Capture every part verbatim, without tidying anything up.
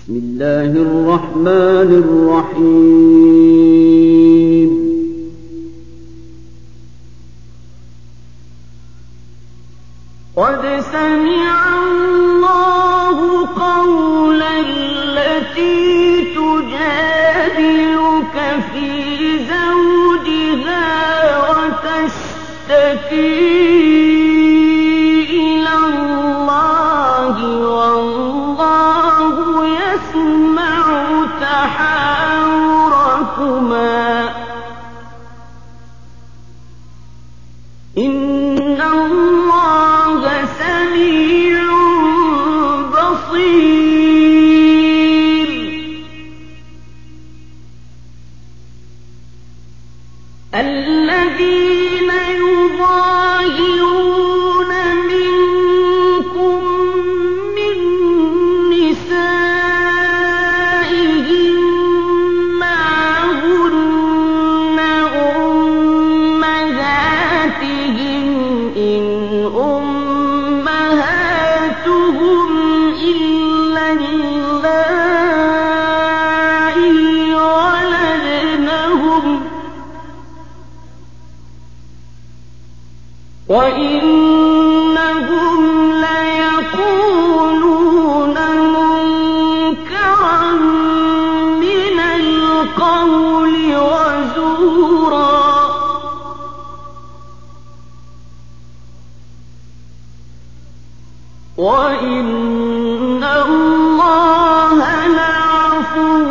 بسم الله الرحمن الرحيم قد سمع الله قول التي تجادلك في زوجها وتشتكي إلى الله والله يسمع تحاوركما إن الله سميع بصير الذين يظاهرون منكم من نسائهم ما هن أمهاتهم إن أمهاتهم إلا اللائي ولدنهم وإنهم ليقولون منكرا من القول وزورا وإن الله لعفو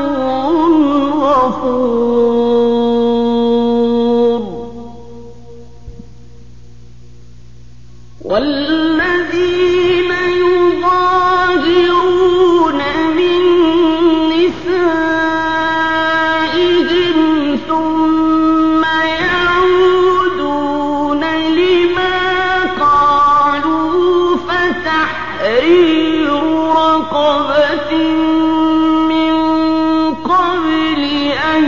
غفور والذين يظاهرون من نسائهم ثم يعودون لما قالوا فتحرير رقبة من قبل أن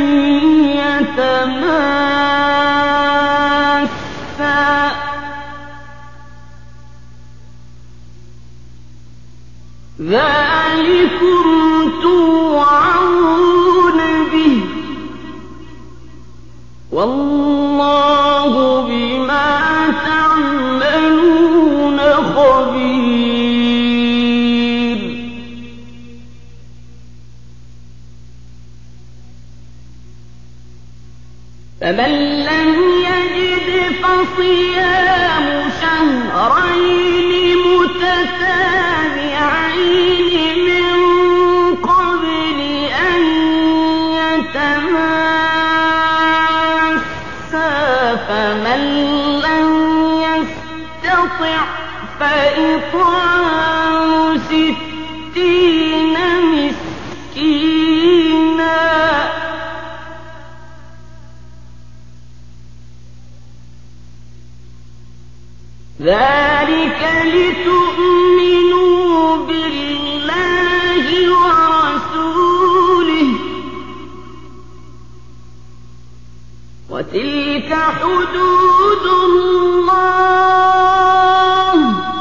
يتماسا ذلكم توعظون به والله بما تعملون خبير فمن لم يجد فصيام شهرين متتابعين من قبل أن يتماسا فمن لم يستطع فإطعام ستين مسكينا ذلك لتؤمنوا بالله ورسوله وتلك حدود الله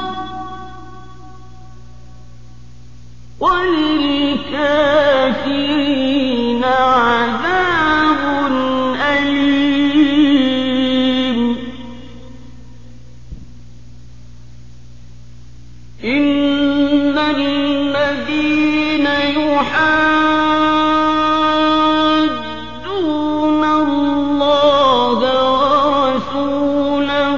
وللكافرين عذاب أليم إن الذين يحادون الله ورسوله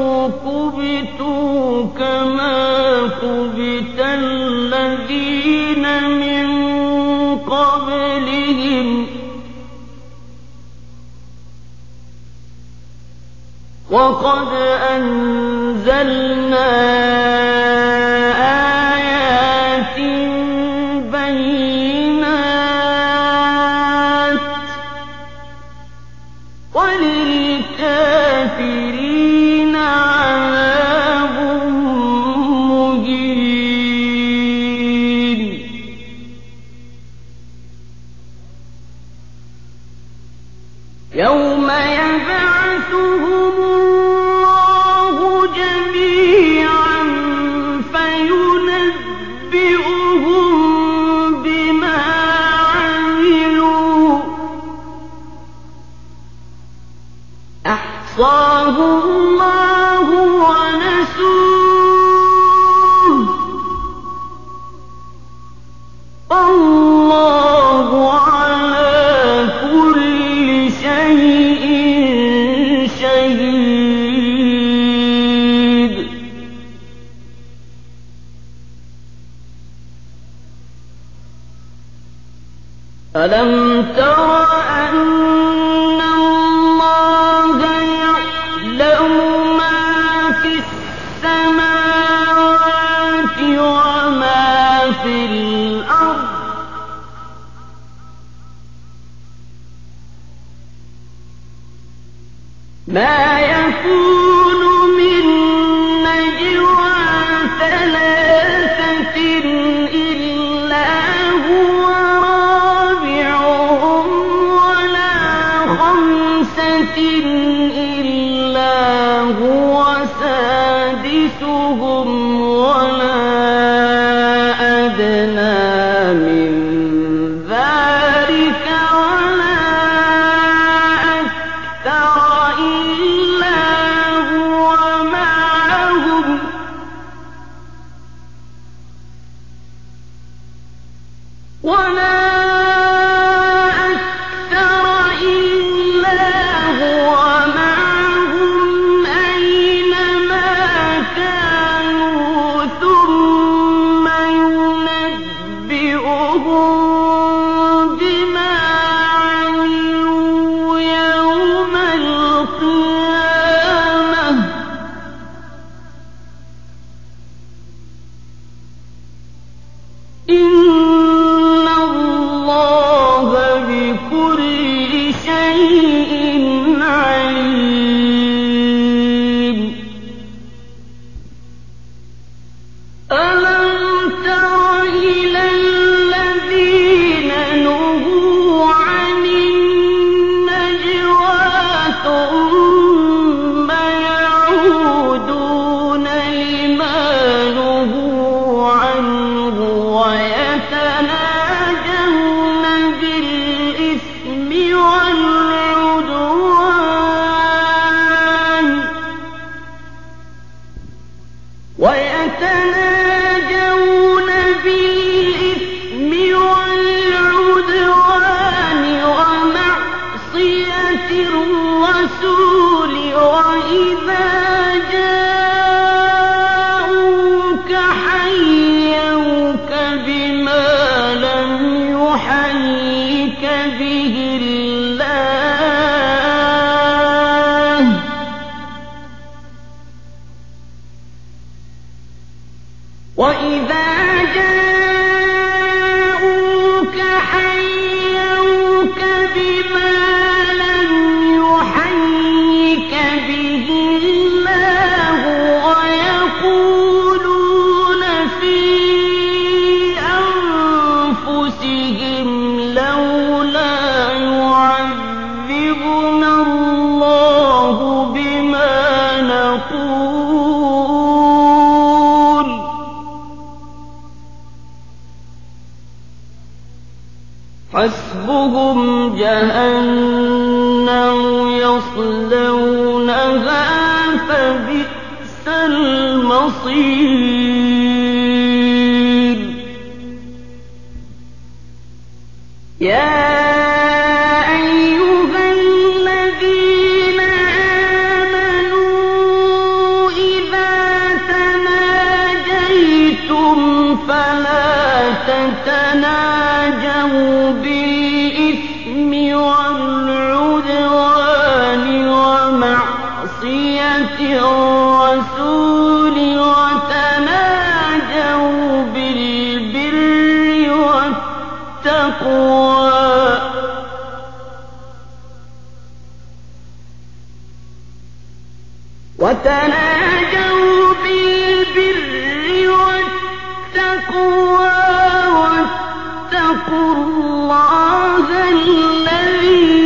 كبتوا كما كبت الذين من قبلهم وقد أنزلنا آيات بينات وللكافرين عذاب مهين يوم يبعثهم الله جميعا فينبئهم بما أحصاه الله ونسوه والله على كل شيء شهيد. ألم تر أن الله يعلم ما في السماوات وما في الأرض ما يكون من نجوى ثلاثة إلا هو رابعهم ولا خمسة إلا هو سادسهم ولا أدنى من ذلك ولا أكثر إلا هو معهم ولا أكثر إلا هو معهم أينما كانوا ثم ينبئهم بما عملوا يوم القيامة إن الله بكل شيء عليم. ألم تر إلى الذين نهوا عن النجوى ثم يعودون لما نهوا عنه ويتناجون بالإثم والعدوان ويتناجون بالإثم والعدوان ومعصية الرسول وإذا جاءوك حيوك بما لم يحيك به الله وإذا جاءوك حيوك بما لم يحيك به الله ويقولون في أنفسهم لولا يعذبنا الله بما نقول حسبهم جهنم يصلونها فبئس المصير. يا أيها الذين آمنوا إذا تناجيتم فلا تتناجوا بالإثم والعدوان ومعصية الرسول وتناجوا بالبر والتقوى وتناجوا بالبر والتقوى واتقوا الله الذي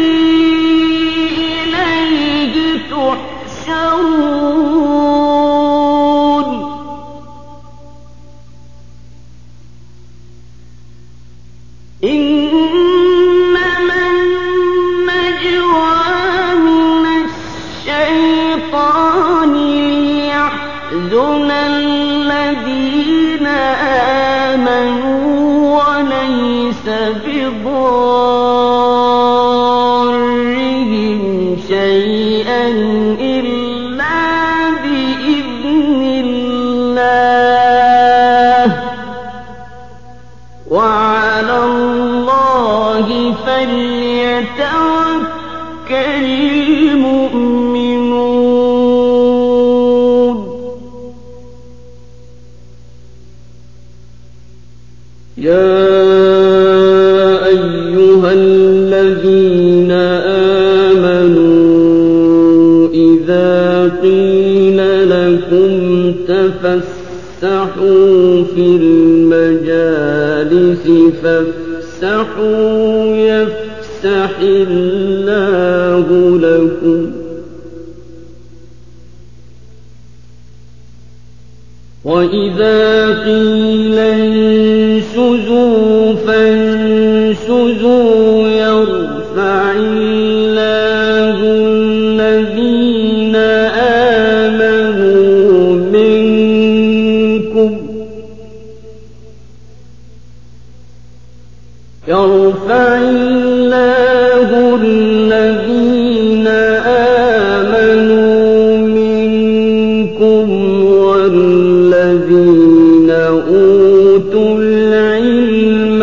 إليه تحشرون. إنما النجوى من الشيطان بضارهم شيئا إلا بإذن الله وعلى الله فليتوكل المؤمنون يا أيها الذين آمنوا إذا قيل لكم تفسحوا في المجالس فافسحوا يفسح الله لكم وإذا قيل انشزوا فانشزوا يرفع الله الذين آمنوا منكم يرفع الله الذين آمنوا منكم والذين أوتوا العلم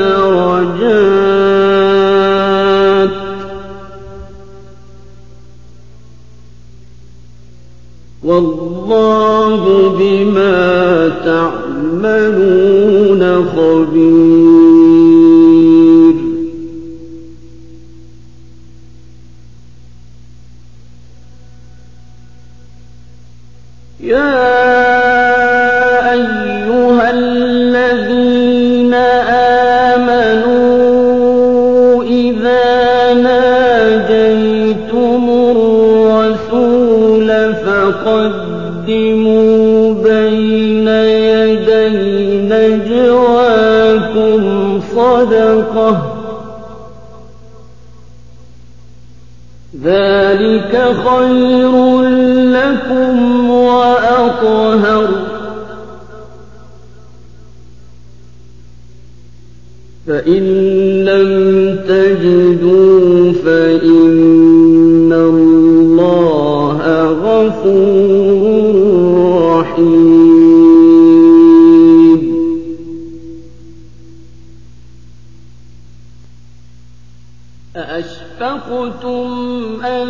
درجات والله بما تعملون خبير يا أيها الذين آمنوا إذا ناجيتم الرسول فقدموا بين يدي نجواكم صدقة ذلك خير لكم وأطهر فإن لم تجدوا فإن الله غفور رحيم أأشفقتم أن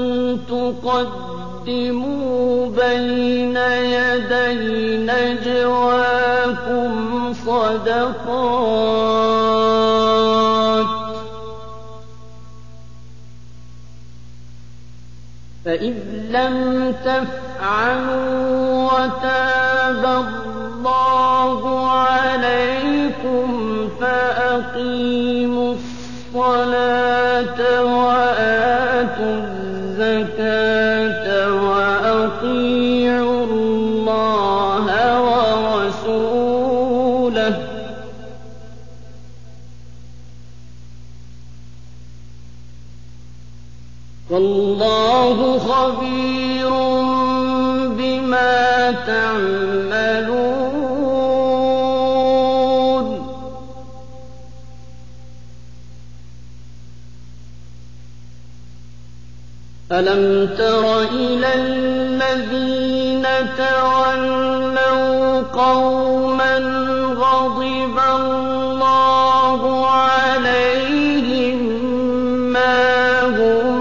تقدموا بين يدي نجواكم صدقات فإذ لم تفعلوا وتاب الله عليكم فأقيموا الصلاة وآتوا الزكاة وأطيعوا الله ورسوله والله خبير بما تعملون ألم تر إلى الذين تولوا قوما غضب الله عليهم ما هم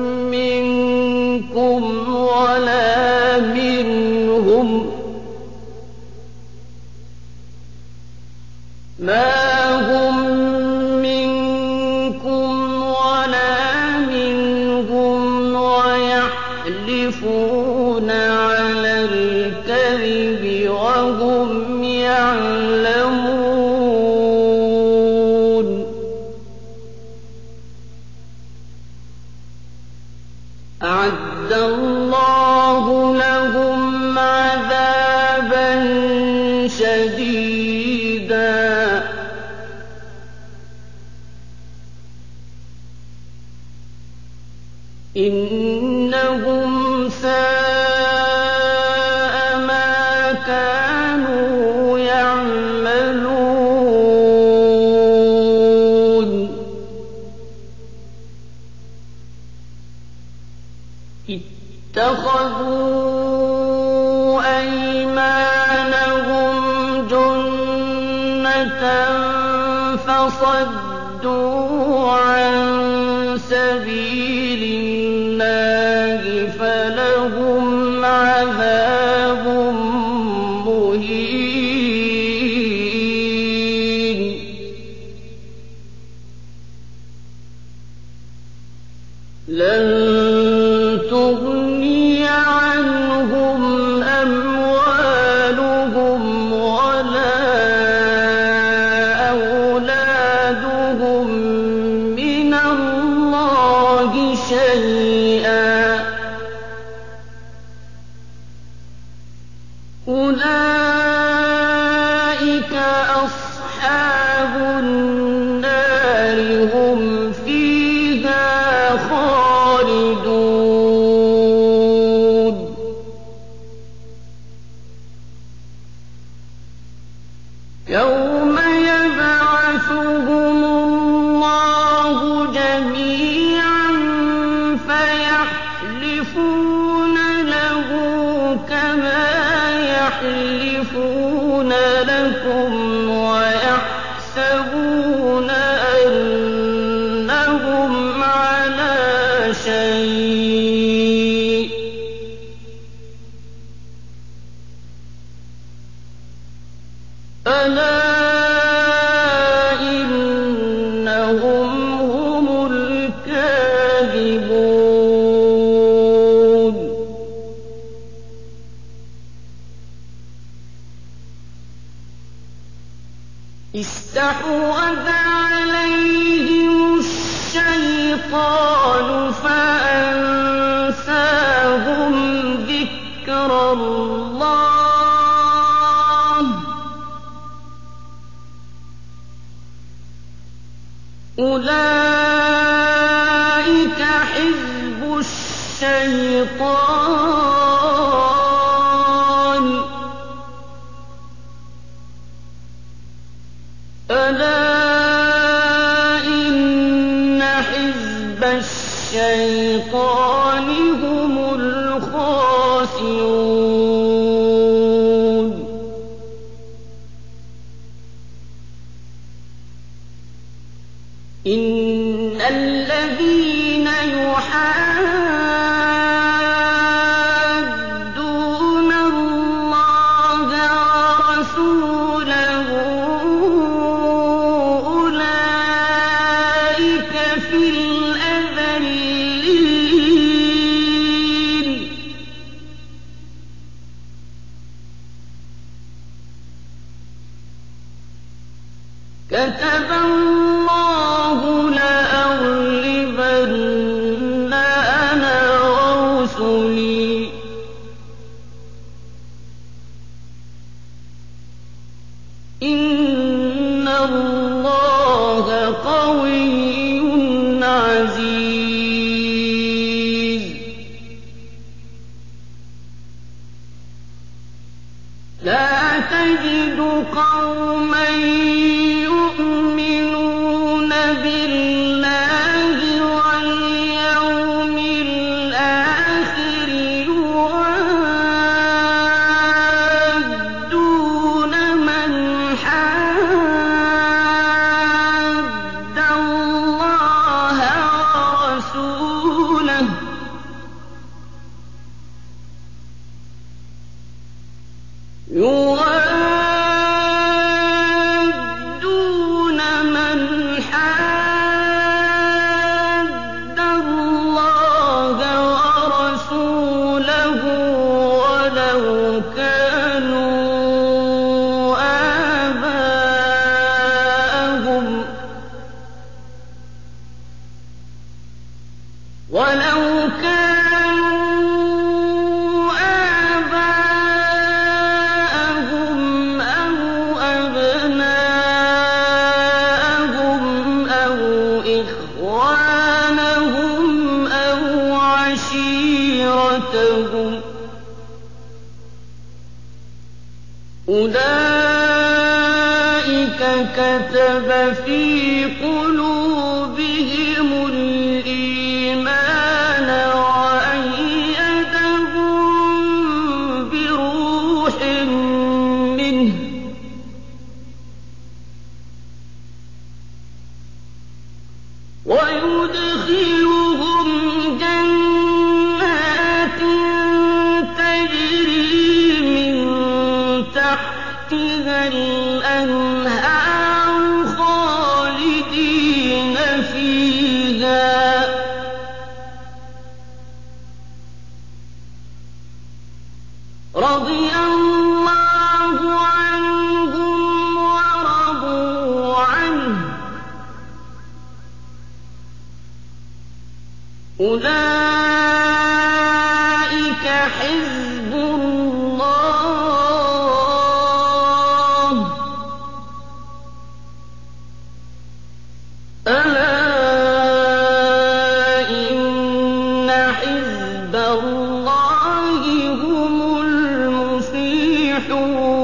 منكم ولا منهم ما هم منكم ولا منهم ويحلفون على الكذب وهم يعلمون أعد الله لهم عذابا شديدا إنهم ساء ما كانوا يعملون اتَّخَذُوا أَيْمَانَهُمْ جُنَّةً فَصَدُّوا عَن سَبِيلِ اللَّهِ فَلَهُمْ عَذَابٌ مُّهِينٌ لَّن تُغْنِيَ عَنْهُمْ أَمْوَالُهُمْ وَلَا أَوْلَادُهُم مِّنَ اللَّهِ شَيْئًا ۖ أُولَٰئِكَ أَصْحَابُ النَّارِ ۖ هُمْ فِيهَا خَالِدُونَ يَوْمَ يَبْعَثُهُمُ اللَّهُ جَمِيعًا فَيَحْلِفُونَ لَهُ كَمَا يَحْلِفُونَ لَكُمْ وَيَحْسَبُونَ أَنَّهُمْ عَلَىٰ شَيْءٍ ۚ أَلَا إِنَّهُمْ هُمُ الْكَاذِبُونَ اسْتَحْوَذَ عَلَيْهِمُ الشَّيْطَانُ فَأَنسَاهُمْ ذِكْرَ اللَّهِ ۚ أُولَٰئِكَ حِزْبُ الشَّيْطَانِ ۚ أَلَا إِنَّ حِزْبَ الشَّيْطَانِ هُمُ الْخَاسِرُونَ إِنَّ الَّذِينَ يُحَادُّونَ اللَّهَ وَرَسُولَهُ أُولَٰئِكَ فِي الْأَذَلِّينَ كَتَبَ اللَّهُ لَأَغْلِبَنَّ أَنَا وَرُسُلِي ۚ إِنَّ اللَّهَ قَوِيٌّ عَزِيزٌ لَّا تَجِدُ قَوْمًا يُؤْمِنُونَ بِاللَّهِ وَالْيَوْمِ الْآخِرِ يُوَادُّونَ مَنْ حَادَّ اللَّهَ وَرَسُولَهُ يُوَادُّونَ مَنْ حَادَّ اللَّهَ وَرَسُولَهُ وَلَوْ كَانُوا آبَاءَهُمْ وَلَوْ كَانُوا آبَاءَهُمْ أَوْ أَبْنَاءَهُمْ أَوْ إِخْوَانَهُمْ أَوْ عَشِيرَتَهُمْ ۚ أُولَٰئِكَ كَتَبَ فِي قُلُوبِهِمُ الْإِيمَانَ وَأَيَّدَهُم ويدخلهم جنات تجري من تحتها الأنهار خالدين فيها رضي الله عنهم ورضوا عنه أولئك حزب الله ألا إن حزب الله هم المفلحون